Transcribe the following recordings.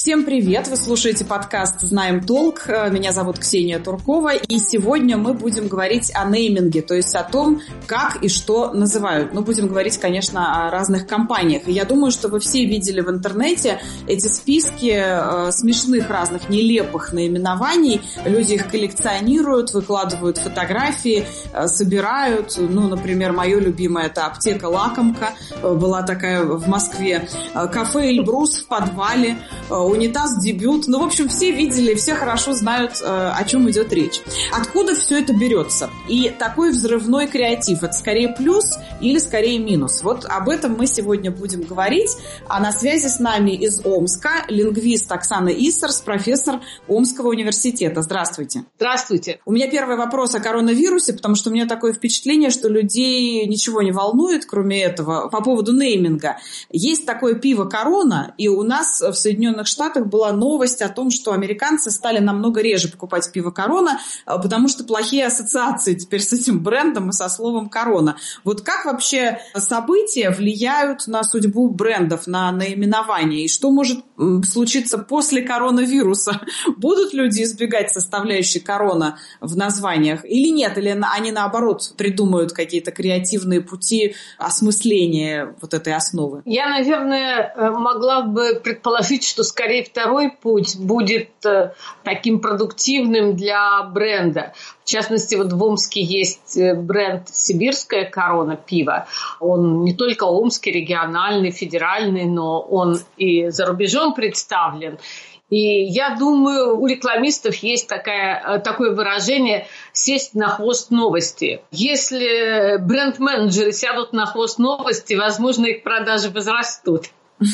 Всем привет! Вы слушаете подкаст «Знаем толк». Меня зовут Ксения Туркова, и сегодня мы будем говорить о нейминге, то есть о том, как и что называют. Ну, будем говорить, конечно, о разных компаниях. И я думаю, что вы все видели в интернете эти списки смешных разных нелепых наименований. Люди их коллекционируют, выкладывают фотографии, собирают. Ну, например, мое любимое — это аптека «Лакомка». Была такая в Москве. Кафе «Эльбрус» в подвале. Унитаз «Дебют». Ну, в общем, все видели, все хорошо знают, о чем идет речь. Откуда все это берется? И такой взрывной креатив — это скорее плюс или скорее минус? Вот об этом мы сегодня будем говорить. А на связи с нами из Омска лингвист Оксана Иссарс, профессор Омского университета. Здравствуйте. Здравствуйте. У меня первый вопрос о коронавирусе, потому что у меня такое впечатление, что людей ничего не волнует, кроме этого, по поводу нейминга. Есть такое пиво «Корона», и у нас в Соединенных Штатах была новость о том, что американцы стали намного реже покупать пиво «Корона», потому что плохие ассоциации теперь с этим брендом и со словом «Корона». Вот как вообще события влияют на судьбу брендов, на наименование? И что может случиться после коронавируса? Будут люди избегать составляющей «Корона» в названиях или нет? Или они, наоборот, придумают какие-то креативные пути осмысления вот этой основы? Я, наверное, могла бы предположить, что скорее второй путь будет таким продуктивным для бренда. В частности, вот в Омске есть бренд «Сибирская корона» пива. Он не только омский, региональный, федеральный, но он и за рубежом представлен. И я думаю, у рекламистов есть такое выражение «сесть на хвост новости». Если бренд-менеджеры сядут на хвост новости, возможно, их продажи возрастут.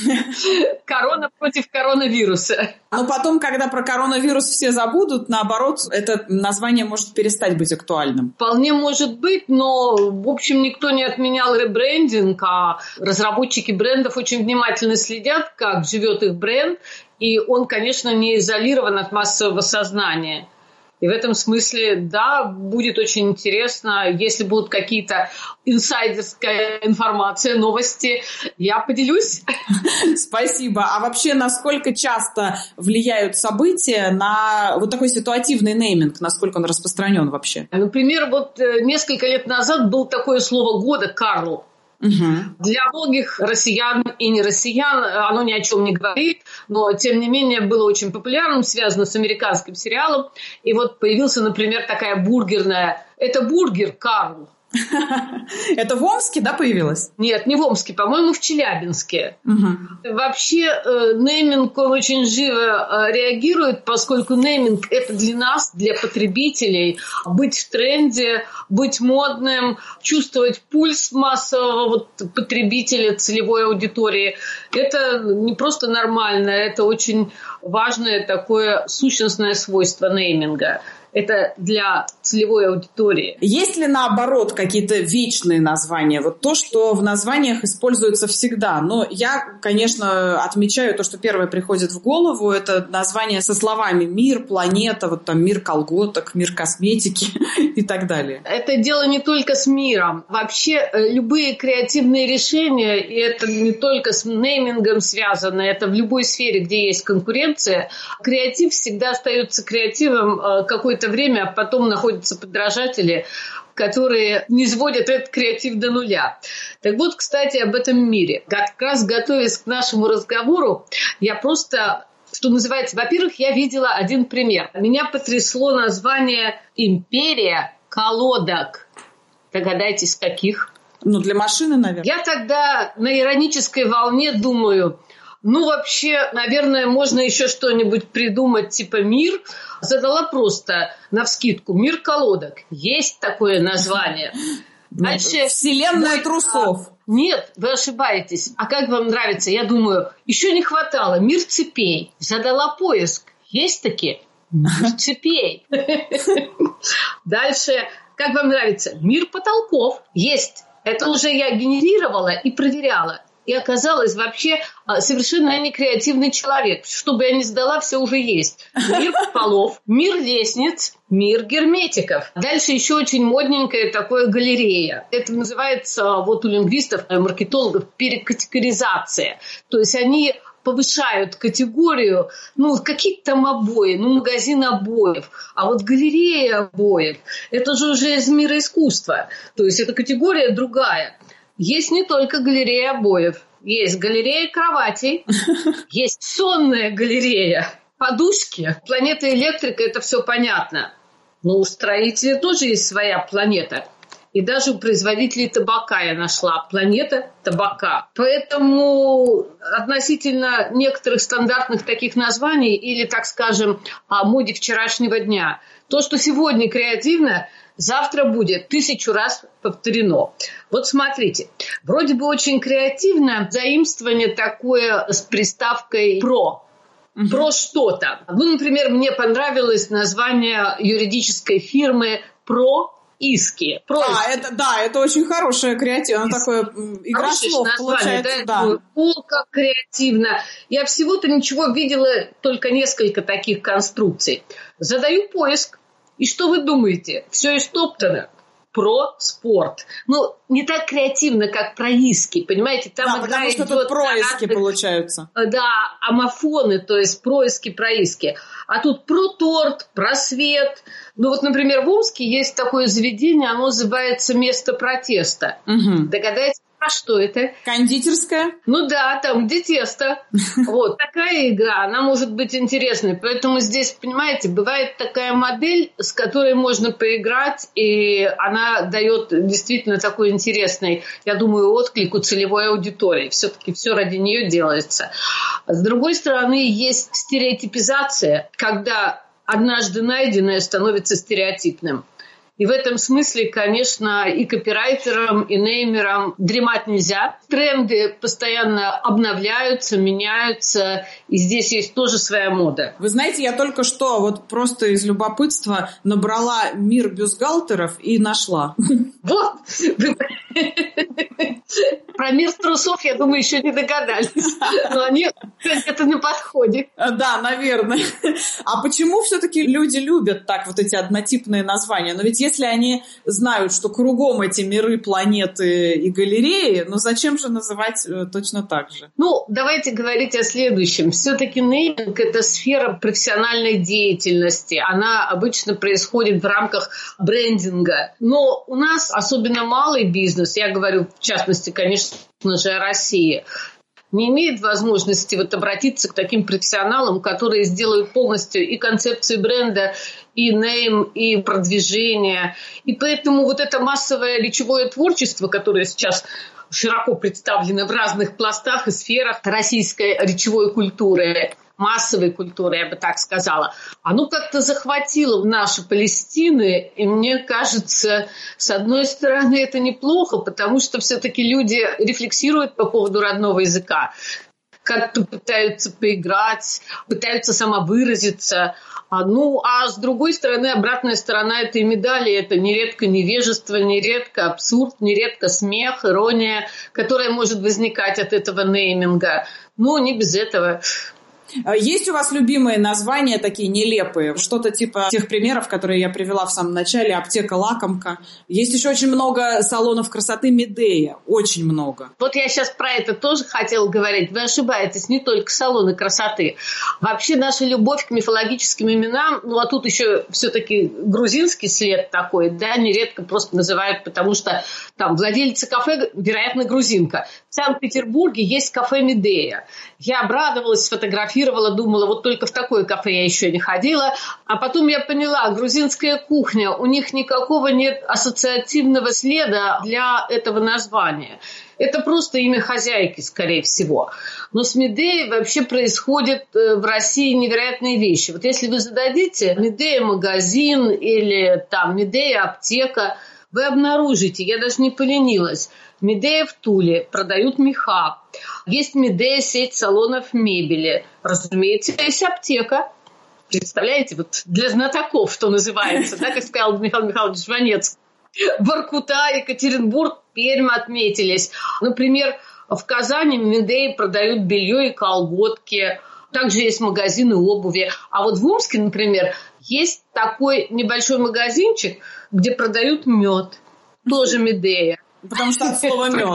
Корона против коронавируса. Но потом, когда про коронавирус все забудут, наоборот, это название может перестать быть актуальным. Вполне может быть, но, в общем, никто не отменял ребрендинг, а разработчики брендов очень внимательно следят, как живет их бренд, и он, конечно, не изолирован от массового сознания. И в этом смысле, да, будет очень интересно, если будут какие-то инсайдерская информация, новости, я поделюсь. Спасибо. А вообще, насколько часто влияют события на вот такой ситуативный нейминг, насколько он распространен вообще? Например, вот несколько лет назад было такое слово года «Карл». Угу. Для многих россиян и не россиян оно ни о чем не говорит, но тем не менее было очень популярным, связано с американским сериалом. И вот появился, например, такая бургерная. Это бургер «Карл». Это в Омске, да, появилось? Нет, не в Омске, по-моему, в Челябинске. Угу. Вообще нейминг, он очень живо реагирует, поскольку нейминг – это для нас, для потребителей, быть в тренде, быть модным, чувствовать пульс массового потребителя, целевой аудитории. Это не просто нормально, это очень важное такое сущностное свойство нейминга. Это для целевой аудитории. Есть ли, наоборот, какие-то вечные названия? Вот то, что в названиях используется всегда. Но я, конечно, отмечаю то, что первое приходит в голову. Это название со словами «мир», «планета», вот там «мир колготок», «мир косметики» и так далее. Это дело не только с миром. Вообще, любые креативные решения, и это не только с неймингом связано, это в любой сфере, где есть конкуренция, креатив всегда остается креативом какое-то время, а потом находятся подражатели, которые не сводят этот креатив до нуля. Так вот, кстати, об этом мире. Как раз готовясь к нашему разговору, я просто, что называется, во-первых, я видела один пример. Меня потрясло название «Империя колодок». Догадайтесь, каких? Ну, для машины, наверное. Я тогда на иронической волне думаю, вообще, наверное, можно еще что-нибудь придумать, типа «Мир». Задала просто навскидку «Мир колодок». Есть такое название. Дальше «Вселенная трусов». Нет, вы ошибаетесь. А как вам нравится? Я думаю, еще не хватало «Мир цепей». Задала поиск. Есть такие? «Мир цепей». Дальше, как вам нравится? «Мир потолков». Есть. Это уже я генерировала и проверяла. И оказалась вообще совершенно не креативный человек. Что бы я ни сдала, все уже есть. Мир полов, мир лестниц, мир герметиков. Дальше еще очень модненькая такое галерея. Это называется у лингвистов, маркетологов перекатегоризация. То есть они повышают категорию, какие-то там обои, магазин обоев. А вот галерея обоев, это же уже из мира искусства. То есть эта категория другая. Есть не только галерея обоев. Есть галерея кроватей, есть сонная галерея, подушки, планета электрика, это все понятно. Но у строителей тоже есть своя планета. И даже у производителей табака я нашла планета табака. Поэтому относительно некоторых стандартных таких названий или, так скажем, о моде вчерашнего дня, то, что сегодня креативно, завтра будет 1000 раз повторено. Вот смотрите, вроде бы очень креативно заимствование такое с приставкой «про». Про что-то. Например, мне понравилось название юридической фирмы «Про иски». Это очень хорошее креативно, такое игра слов получается. Да. Как креативно. Я всего-то ничего видела, только несколько таких конструкций. Задаю поиск, и что вы думаете? Все истоптано. Про спорт. Не так креативно, как про иски, понимаете? Там потому что тут происки получаются. Да, амофоны, то есть происки, происки. А тут про торт, про свет. Например, в Омске есть такое заведение, оно называется «Место протеста». Угу. Догадайтесь, а что это? Кондитерская? Да, там, где тесто. Вот, такая игра, она может быть интересной. Поэтому здесь, понимаете, бывает такая модель, с которой можно поиграть, и она дает действительно такой интересный, я думаю, отклик у целевой аудитории. Все-таки все ради нее делается. С другой стороны, есть стереотипизация, когда однажды найденное становится стереотипным. И в этом смысле, конечно, и копирайтерам, и неймерам дремать нельзя. Тренды постоянно обновляются, меняются, и здесь есть тоже своя мода. Вы знаете, я только что просто из любопытства набрала «Мир бюстгальтеров» и нашла. Вот! Про мир трусов, я думаю, еще не догадались. Но они это на подходе. Да, наверное. А почему все-таки люди любят так эти однотипные названия? Но ведь если они знают, что кругом эти миры, планеты и галереи, зачем же называть точно так же? Давайте говорить о следующем. Все-таки нейминг – это сфера профессиональной деятельности. Она обычно происходит в рамках брендинга. Но у нас, особенно малый бизнес, я говорю, в частности, конечно же, о России, не имеет возможности обратиться к таким профессионалам, которые сделают полностью и концепцию бренда, и нейм, и продвижение. И поэтому это массовое речевое творчество, которое сейчас широко представлено в разных пластах и сферах российской речевой культуры, массовой культуры, я бы так сказала, оно как-то захватило наши Палестины, и мне кажется, с одной стороны, это неплохо, потому что все-таки люди рефлексируют по поводу родного языка, как-то пытаются поиграть, пытаются самовыразиться. А с другой стороны, обратная сторона этой медали – это нередко невежество, нередко абсурд, нередко смех, ирония, которая может возникать от этого нейминга. Не без этого. Есть у вас любимые названия такие нелепые? Что-то типа тех примеров, которые я привела в самом начале. Аптека «Лакомка». Есть еще очень много салонов красоты «Медея». Очень много. Я сейчас про это тоже хотела говорить. Вы ошибаетесь, не только салоны красоты. Вообще наша любовь к мифологическим именам, а тут еще все-таки грузинский след такой, нередко просто называют, потому что там владелица кафе, вероятно, грузинка. В Санкт-Петербурге есть кафе «Медея». Я обрадовалась, сфотографировала, думала, только в такое кафе я еще не ходила. А потом я поняла, грузинская кухня, у них никакого нет ассоциативного следа для этого названия. Это просто имя хозяйки, скорее всего. Но с Медеей вообще происходят в России невероятные вещи. Если вы зададите «Медея магазин» или «Медея аптека», вы обнаружите, я даже не поленилась, Медея в Туле продают меха. Есть Медея сеть салонов мебели. Разумеется, есть аптека. Представляете, для знатоков, что называется, как сказал Михаил Михайлович Жванецкий. Воркута, Екатеринбург, Пермь отметились. Например, в Казани Медеи продают белье и колготки. Также есть магазины обуви. А в Омске, например, есть такой небольшой магазинчик, где продают мед. Тоже Медея. Потому что от слова мед.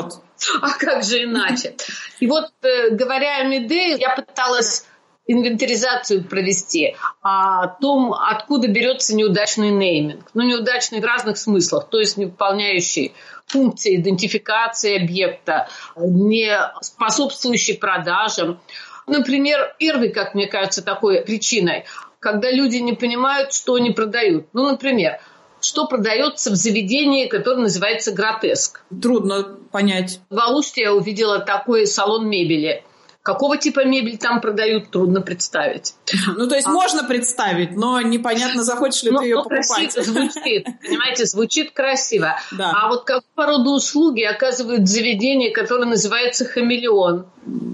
А как же иначе? И вот, говоря о Медее, я пыталась инвентаризацию провести о том, откуда берется неудачный нейминг. Ну, неудачный в разных смыслах, то есть не выполняющий функции идентификации объекта, не способствующий продажам. Например, первый, как мне кажется, такой причиной, когда люди не понимают, что они продают. Ну, например, что продается в заведении, которое называется «Гротеск». Трудно понять. В Алуште я увидела такой салон мебели. Какого типа мебель там продают, трудно представить. Ну, то есть можно представить, но непонятно, захочешь ли ты ее покупать. Красиво звучит, понимаете, звучит красиво. Да. А вот какую породу услуги оказывает заведение, которое называется «Хамелеон»?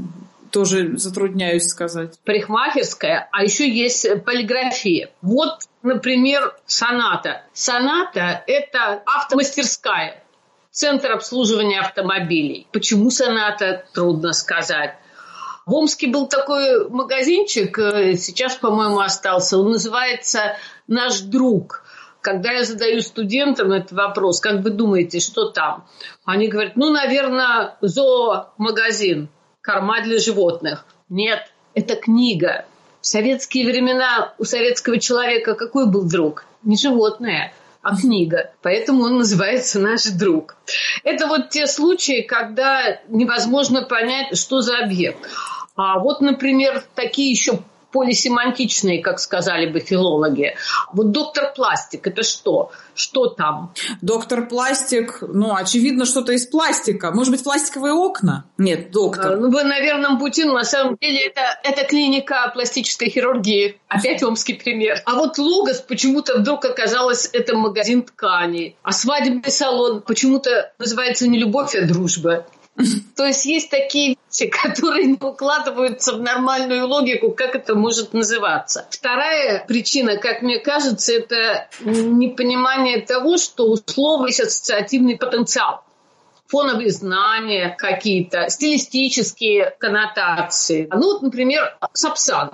Тоже затрудняюсь сказать. Парикмахерская, а еще есть полиграфия. Вот, например, «Соната». «Соната» – это автомастерская, центр обслуживания автомобилей. Почему «Соната» – трудно сказать. В Омске был такой магазинчик, сейчас, по-моему, остался. Он называется «Наш друг». Когда я задаю студентам этот вопрос, как вы думаете, что там? Они говорят, наверное, зоомагазин, корма для животных. Нет, это книга. В советские времена у советского человека какой был друг? Не животное, а книга. Поэтому он называется «Наш друг». Это вот те случаи, когда невозможно понять, что за объект. А вот, например, такие еще полисемантичные, как сказали бы филологи. Вот доктор Пластик – это что? Что там? Доктор Пластик, очевидно, что-то из пластика. Может быть, пластиковые окна? Нет, доктор. Вы на верном пути, но на самом деле это клиника пластической хирургии. Опять омский пример. А вот Логос почему-то вдруг оказалось, это магазин тканей. А свадебный салон почему-то называется не любовь, а дружба. То есть есть такие вещи, которые не укладываются в нормальную логику, как это может называться. Вторая причина, как мне кажется, это непонимание того, что у слова есть ассоциативный потенциал. Фоновые знания какие-то, стилистические коннотации. Например, Сапсан.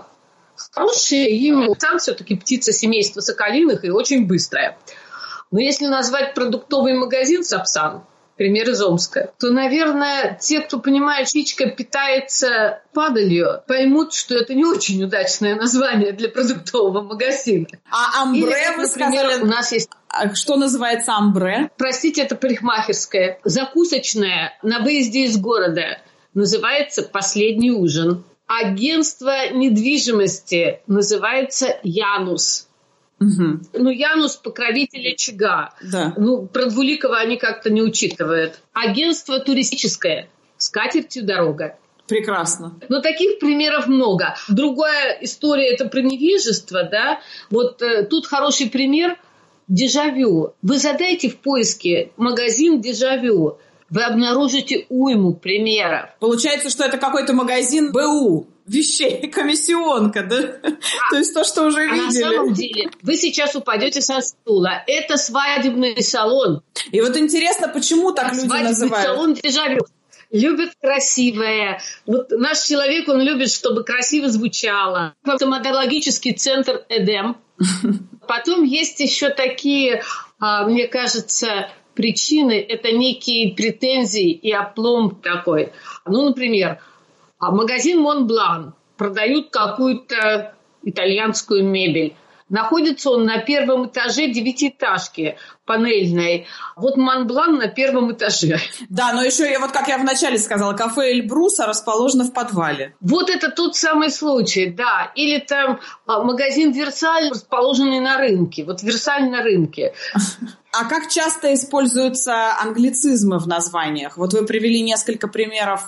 Хорошее имя. Сапсан все-таки птица семейства соколиных и очень быстрая. Но если назвать продуктовый магазин Сапсан, пример из Омска, то, наверное, те, кто понимает, птичка питается падалью, поймут, что это не очень удачное название для продуктового магазина. А амбре, вы сказали, у нас есть... Что называется амбре? Простите, это парикмахерская. Закусочная на выезде из города называется «Последний ужин». Агентство недвижимости называется «Янус». Угу. Янус – покровитель очага. Да. Про Двуликова они как-то не учитывают. Агентство туристическое. С катертью дорога. Прекрасно. Таких примеров много. Другая история – это про невежество. Да? Вот тут хороший пример – дежавю. Вы задайте в поиске магазин дежавю. Вы обнаружите уйму примеров. Получается, что это какой-то магазин БУ. Вещей, комиссионка, да? То есть то, что уже видели. На самом деле, вы сейчас упадете со стула. Это свадебный салон. И вот интересно, почему так люди называют? Свадебный салон дежавю. Любят красивое. Вот наш человек, он любит, чтобы красиво звучало. Стоматологический центр «Эдем». Потом есть еще такие, мне кажется, причины. Это некие претензии и опломб такой. Например, магазин «Монблан» продают какую-то итальянскую мебель. Находится он на первом этаже девятиэтажки панельной. Вот «Монблан» на первом этаже. Да, но еще, как я вначале сказала, кафе «Эльбруса» расположено в подвале. Вот это тот самый случай, да. Или там магазин «Версаль», расположенный на рынке. Вот «Версаль» на рынке. А как часто используются англицизмы в названиях? Вот вы привели несколько примеров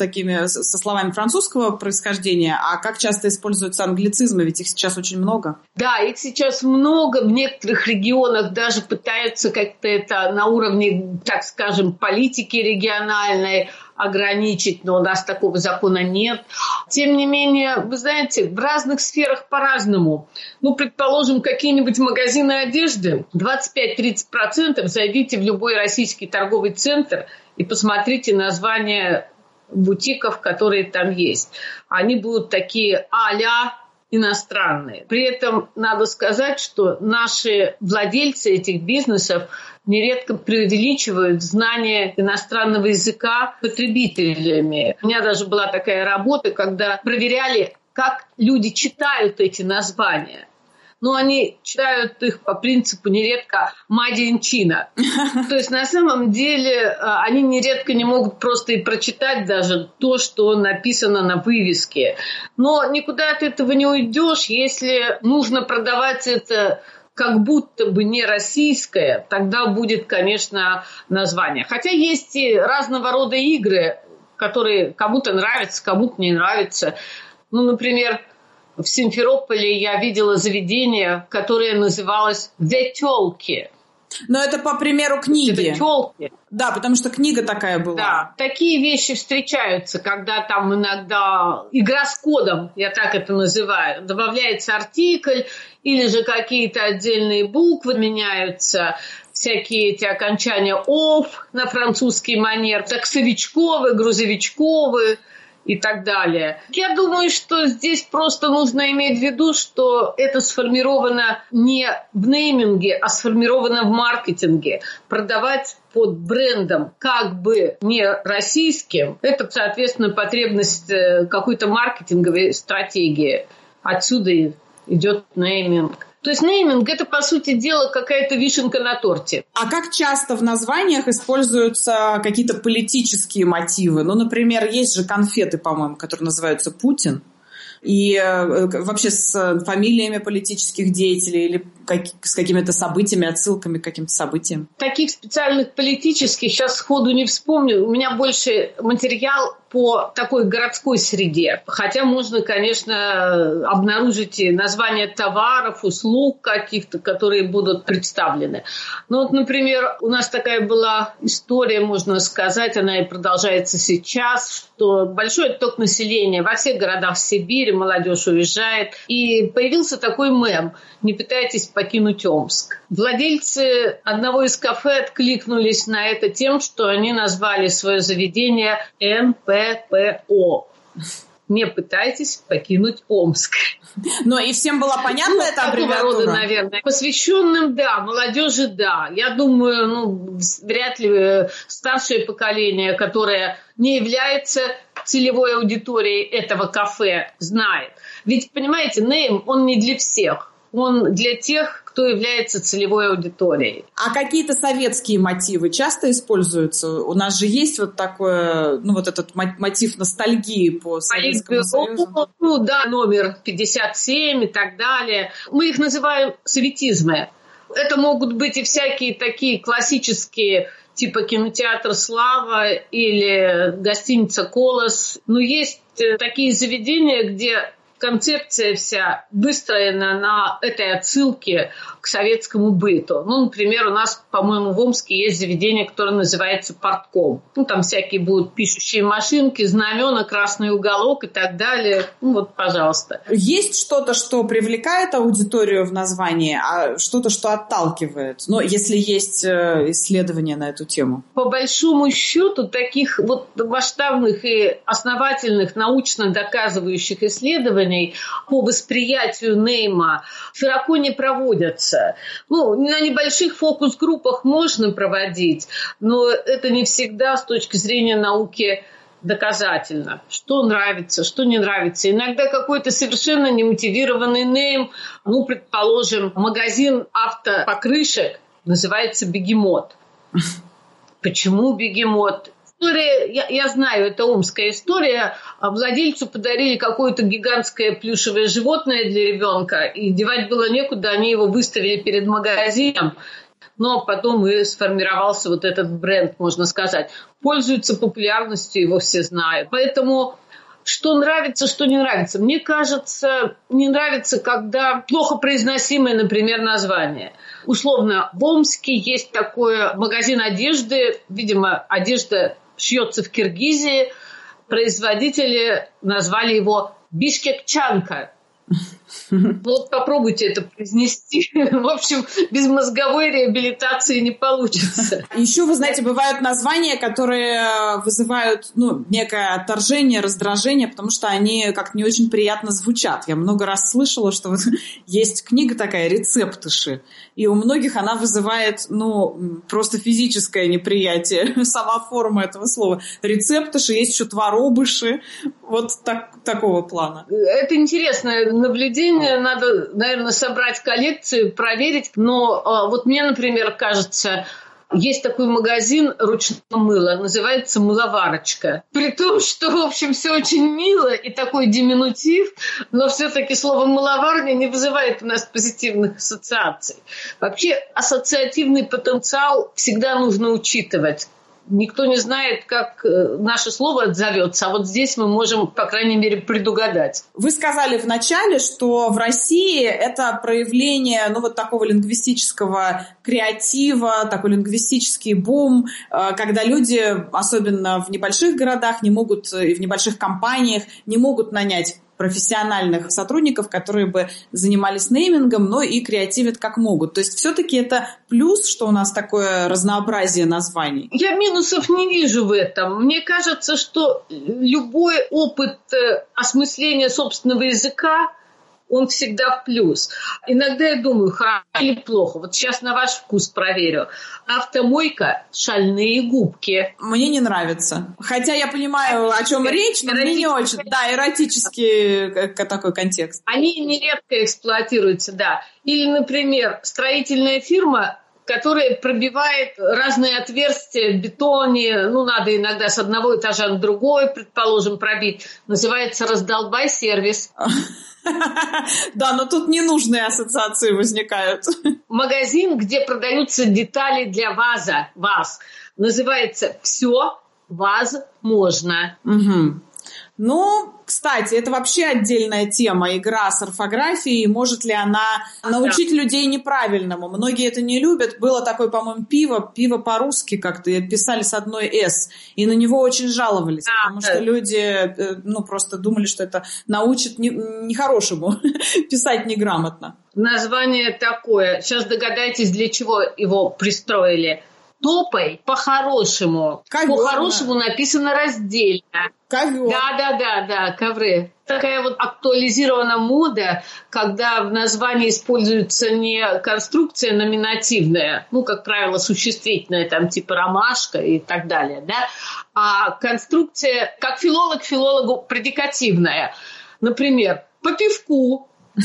со словами французского происхождения, а как часто используются англицизмы? Ведь их сейчас очень много. Да, их сейчас много. В некоторых регионах даже пытаются как-то это на уровне, так скажем, политики региональной ограничить, но у нас такого закона нет. Тем не менее, вы знаете, в разных сферах по-разному. Предположим, какие-нибудь магазины одежды, 25-30%, зайдите в любой российский торговый центр и посмотрите названия бутиков, которые там есть. Они будут такие а-ля иностранные. При этом надо сказать, что наши владельцы этих бизнесов нередко преувеличивают знание иностранного языка потребителями. У меня даже была такая работа, когда проверяли, как люди читают эти названия. Но они читают их по принципу нередко «Made in China». То есть на самом деле они нередко не могут просто и прочитать даже то, что написано на вывеске. Но никуда от этого не уйдешь, если нужно продавать это как будто бы не российское, тогда будет, конечно, название. Хотя есть и разного рода игры, которые кому-то нравятся, кому-то не нравятся. Ну, например, в Симферополе я видела заведение, которое называлось «The Тёлки». Но это по примеру книги. Это тёлки. Да, потому что книга такая была. Да, такие вещи встречаются, когда там иногда игра с кодом, я так это называю, добавляется артикль или же какие-то отдельные буквы меняются, всякие эти окончания «ов» на французский манер, таксовичковые, грузовичковые и так далее. Я думаю, что здесь просто нужно иметь в виду, что это сформировано не в нейминге, а сформировано в маркетинге. Продавать под брендом как бы не российским, это, соответственно, потребность какой-то маркетинговой стратегии. Отсюда идет нейминг. То есть нейминг – это, по сути дела, какая-то вишенка на торте. А как часто в названиях используются какие-то политические мотивы? Ну, например, есть же конфеты, по-моему, которые называются «Путин». И вообще с фамилиями политических деятелей или с какими-то событиями, отсылками к каким-то событиям? Таких специальных политических сейчас сходу не вспомню. У меня больше материал по такой городской среде. Хотя можно, конечно, обнаружить и названия товаров, услуг каких-то, которые будут представлены. Ну вот, например, у нас такая была история, можно сказать, она и продолжается сейчас, что большой отток населения во всех городах Сибири, молодежь уезжает. И появился такой мем: «Не пытайтесь покинуть Омск». Владельцы одного из кафе откликнулись на это тем, что они назвали свое заведение НППО. «Не пытайтесь покинуть Омск». Но и всем была понятна эта аббревиатура? Рода, наверное. Посвященным, да, молодежи, да. Я думаю, вряд ли старшее поколение, которое не является целевой аудиторией этого кафе, знает. Ведь, понимаете, нейм, он не для всех. Он для тех, кто является целевой аудиторией. А какие-то советские мотивы часто используются? У нас же есть вот такой, вот этот мотив ностальгии по Советскому Союзу. Ну да, номер 57 и так далее. Мы их называем советизмы. Это могут быть и всякие такие классические, типа кинотеатр «Слава» или гостиница «Колос». Но есть такие заведения, где концепция вся выстроена на этой отсылке к советскому быту. Ну, например, у нас, по-моему, в Омске есть заведение, которое называется «Портком». Ну, там всякие будут пишущие машинки, знамена, красный уголок и так далее. Ну, вот, пожалуйста. Есть что-то, что привлекает аудиторию в названии, а что-то, что отталкивает? Ну, если есть исследования на эту тему. По большому счету, таких вот масштабных и основательных научно доказывающих исследований по восприятию нейма широко не проводятся. Ну, на небольших фокус-группах можно проводить, но это не всегда с точки зрения науки доказательно. Что нравится, что не нравится. Иногда какой-то совершенно немотивированный нейм, предположим, магазин автопокрышек называется «Бегемот». Почему «Бегемот»? История, я знаю, это омская история. Владельцу подарили какое-то гигантское плюшевое животное для ребенка, и девать было некуда, они его выставили перед магазином. Но потом и сформировался вот этот бренд, можно сказать. Пользуется популярностью, его все знают. Поэтому что нравится, что не нравится. Мне кажется, не нравится, когда плохо произносимое, например, название. Условно, в Омске есть такой магазин одежды. Видимо, одежда шьется в Киргизии. Производители назвали его «Бишкекчанка». Вот попробуйте это произнести. В общем, без мозговой реабилитации не получится. Еще, вы знаете, бывают названия, которые вызывают некое отторжение, раздражение, потому что они как-то не очень приятно звучат. Я много раз слышала, что вот есть книга такая «Рецептыши», и у многих она вызывает, просто физическое неприятие, сама форма этого слова. Рецептыши, есть еще творобыши, вот такого плана. Это интересное наблюдение. Надо, наверное, собрать коллекцию, проверить. Но вот мне, например, кажется, есть такой магазин ручного мыла, называется «Мыловарочка». При том, что, в общем, все очень мило и такой диминутив, но все-таки слово «мыловарня» не вызывает у нас позитивных ассоциаций. Вообще, ассоциативный потенциал всегда нужно учитывать. Никто не знает, как наше слово отзовется, а вот здесь мы можем, по крайней мере, предугадать. Вы сказали в начале, что в России это проявление такого лингвистического креатива, такой лингвистический бум, когда люди, особенно в небольших городах, не могут и в небольших компаниях не могут нанять профессиональных сотрудников, которые бы занимались неймингом, но и креативят как могут. То есть все-таки это плюс, что у нас такое разнообразие названий? Я минусов не вижу в этом. Мне кажется, что любой опыт осмысления собственного языка, он всегда в плюс. Иногда я думаю, хорошо или плохо. Вот сейчас на ваш вкус проверю. Автомойка, шальные губки. Мне не нравится. Хотя я понимаю, о чем речь, но мне не очень. Да, эротический такой контекст. Они нередко эксплуатируются, да. Или, например, строительная фирма, которая пробивает разные отверстия в бетоне. Надо иногда с одного этажа на другой, предположим, пробить. Называется «Раздолбай-сервис». Да, но тут ненужные ассоциации возникают. Магазин, где продаются детали для ваз. Называется «Все возможно». Кстати, это вообще отдельная тема, игра с орфографией. Может ли она научить людей неправильному? Многие это не любят. Было такое, по-моему, пиво по-русски как-то писали с одной «с», и на него очень жаловались, потому что люди просто думали, что это научит нехорошему писать неграмотно. Название такое. Сейчас догадайтесь, для чего его пристроили. Топай по-хорошему. Ковер, по-хорошему написано раздельно. Ковер. Да, ковры. Такая вот актуализированная мода, когда в названии используется не конструкция номинативная, как правило, существительная, там типа ромашка и так далее, да, а конструкция, как филолог филологу, предикативная. Например, по пивку.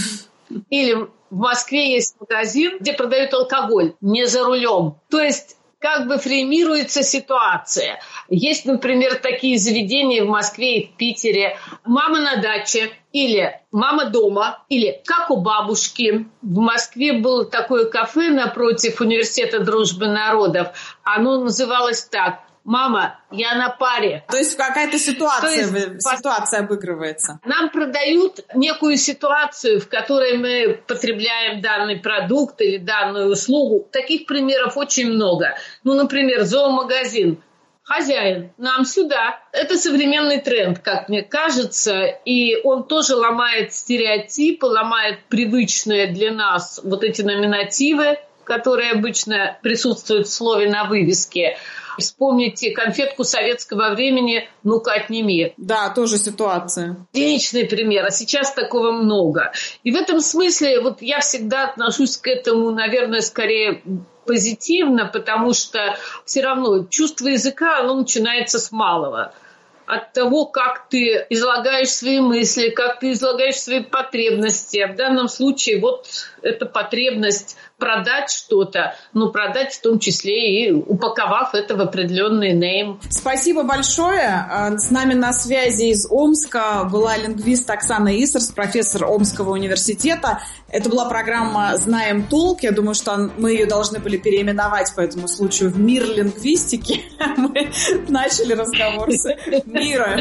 Или в Москве есть магазин, где продают алкоголь, не за рулем. То есть как бы фреймируется ситуация. Есть, например, такие заведения в Москве и в Питере. «Мама на даче» или «Мама дома» или «Как у бабушки». В Москве было такое кафе напротив Университета дружбы народов. Оно называлось так: «Мама, я на паре». То есть какая-то ситуация обыгрывается. Нам продают некую ситуацию, в которой мы потребляем данный продукт или данную услугу. Таких примеров очень много. Например, зоомагазин. «Хозяин, нам сюда». Это современный тренд, как мне кажется, и он тоже ломает стереотипы, ломает привычные для нас вот эти номинативы, которые обычно присутствуют в слове на вывеске. Вспомните конфетку советского времени «Ну-ка, отними». Да, тоже ситуация. Единичный пример, а сейчас такого много. И в этом смысле я всегда отношусь к этому, наверное, скорее позитивно, потому что все равно чувство языка, оно начинается с малого. От того, как ты излагаешь свои мысли, как ты излагаешь свои потребности. В данном случае эта потребность продать что-то, но продать в том числе и упаковав это в определенный нейм. Спасибо большое. С нами на связи из Омска была лингвист Оксана Исерс, профессор Омского университета. Это была программа «Знаем толк». Я думаю, что мы ее должны были переименовать по этому случаю в «Мир лингвистики». Мы начали разговор с мира.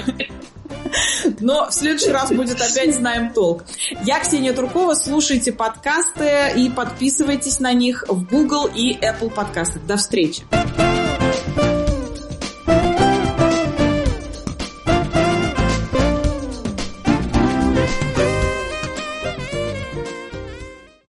Но в следующий раз будет опять «Знаем толк». Я Ксения Туркова. Слушайте подкасты и подписывайтесь на них в Google и Apple подкастах. До встречи.